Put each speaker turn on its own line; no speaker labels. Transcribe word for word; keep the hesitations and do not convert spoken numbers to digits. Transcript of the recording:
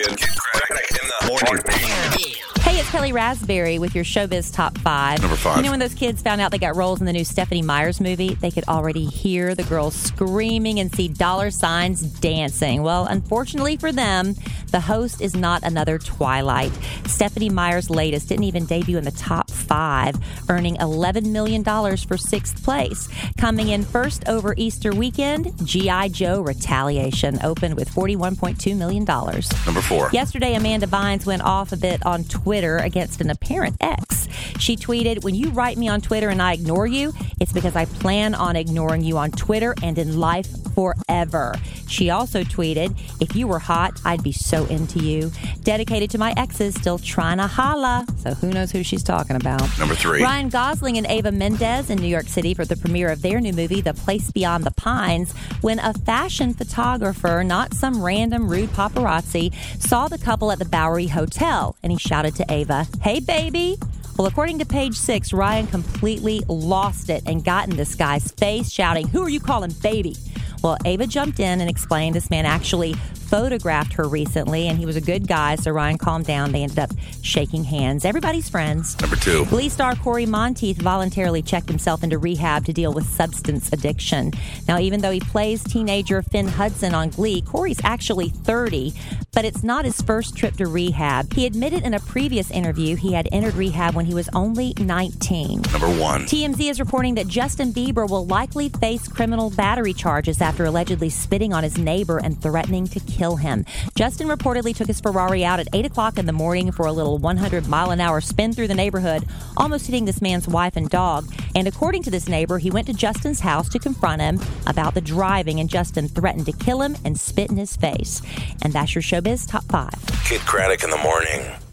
Kid Craddock in the morning.
Hey, it's Kelly Raspberry with your Showbiz Top five.
Number five.
You know when those kids found out they got roles in the new Stephanie Myers movie? They could already hear the girls screaming and see dollar signs dancing. Well, unfortunately for them, the host is not another Twilight. Stephanie Myers' latest didn't even debut in the top five, earning eleven million dollars for sixth place. Coming in first over Easter weekend, G I. Joe Retaliation opened with forty-one point two million dollars.
Number four.
Yesterday, Amanda Bynes went off a bit on Twitter against an apparent ex. She tweeted, "When you write me on Twitter and I ignore you, it's because I plan on ignoring you on Twitter and in life forever." She also tweeted, "If you were hot, I'd be so into you. Dedicated to my exes still trying to holla." So who knows who she's talking about.
Number three.
Ryan Gosling and Ava Mendez in New York City for the premiere of their new movie, The Place Beyond the Pines, when a fashion photographer, not some random rude paparazzi, saw the couple at the Bowery Hotel, and he shouted to Ava, "Hey, baby." Well, according to Page Six, Ryan completely lost it and got in this guy's face, shouting, "Who are you calling baby?" Well, Ava jumped in and explained this man actually photographed her recently, and he was a good guy, so Ryan calmed down. They ended up shaking hands. Everybody's friends.
Number two.
Glee star Corey Monteith voluntarily checked himself into rehab to deal with substance addiction. Now, even though he plays teenager Finn Hudson on Glee, Corey's actually thirty, but it's not his first trip to rehab. He admitted in a previous interview he had entered rehab when he was only nineteen.
Number one.
T M Z is reporting that Justin Bieber will likely face criminal battery charges after allegedly spitting on his neighbor and threatening to kill him. Justin reportedly took his Ferrari out at eight o'clock in the morning for a little one hundred mile an hour spin through the neighborhood, almost hitting this man's wife and dog. And according to this neighbor, he went to Justin's house to confront him about the driving, and Justin threatened to kill him and spit in his face. And that's your Showbiz Top five.
Kid Craddock in the morning.